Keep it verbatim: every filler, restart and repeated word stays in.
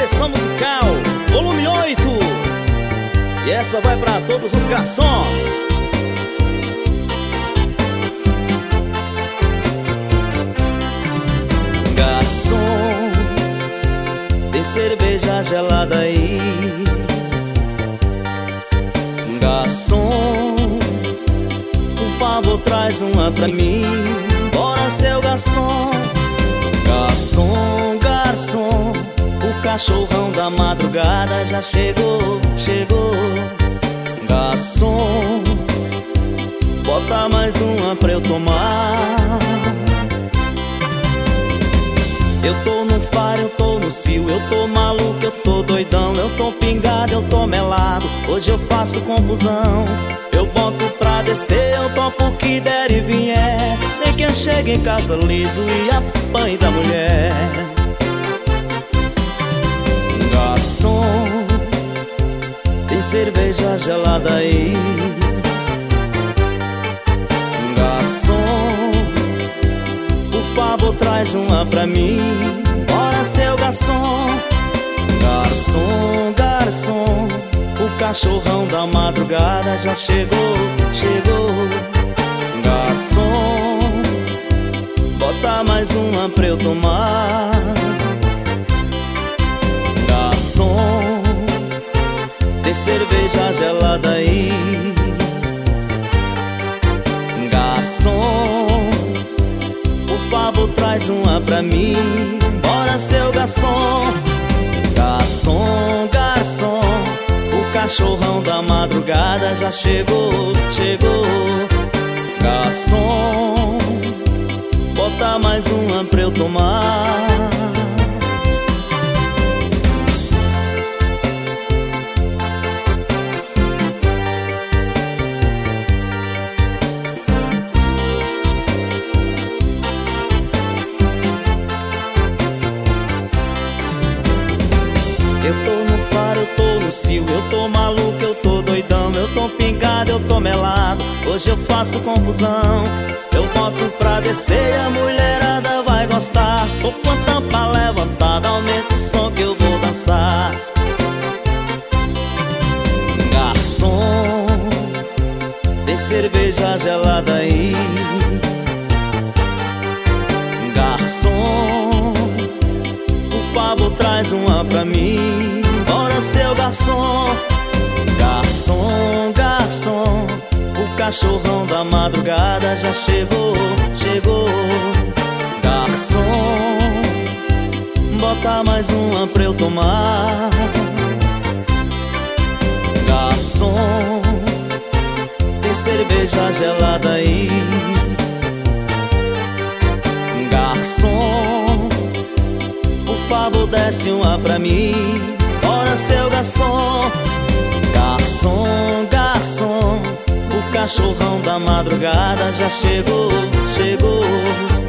Seleção musical, volume oito. E essa vai pra todos os garçons. Garçom, tem cerveja gelada aí. Garçom, por favor traz uma pra mim. Bora, seu garçom. Garçom, garçom, o cachorrão da madrugada já chegou, chegou. Garçom, bota mais uma pra eu tomar. Eu tô no faro, eu tô no cio, eu tô maluco, eu tô doidão, eu tô pingado, eu tô melado. Hoje eu faço confusão, eu boto pra descer, eu topo o que der e vier. Nem que eu chegue em casa liso e apanhe da mulher. Garçom, tem cerveja gelada aí. Garçom, por favor traz uma pra mim. Bora, seu garçom. Garçom, garçom, o cachorrão da madrugada já chegou, chegou. Garçom, bota mais uma pra eu tomar. Garçom, tem cerveja gelada aí. Garçom, por favor traz uma pra mim. Bora, seu garçom. Garçom, garçom, o cachorrão da madrugada já chegou, chegou. Garçom, bota mais uma pra eu tomar. Eu tô no faro, eu tô no cio, eu tô maluco, eu tô doidão, eu tô pingado, eu tô melado. Hoje eu faço confusão, eu boto pra descer e a mulherada vai gostar. Tô com a tampa levantada, aumenta o som que eu vou dançar. Garçom, tem cerveja gelada aí. Garçom, por favor traz uma pra mim. Bora, seu garçom. Garçom, garçom, o cachorrão da madrugada já chegou, chegou. Garçom, bota mais uma pra eu tomar. Garçom, tem cerveja gelada aí. Garçom, por favor desce uma pra mim. Bora, seu garçom. Garçom, garçom, o cachorrão da madrugada já chegou, chegou.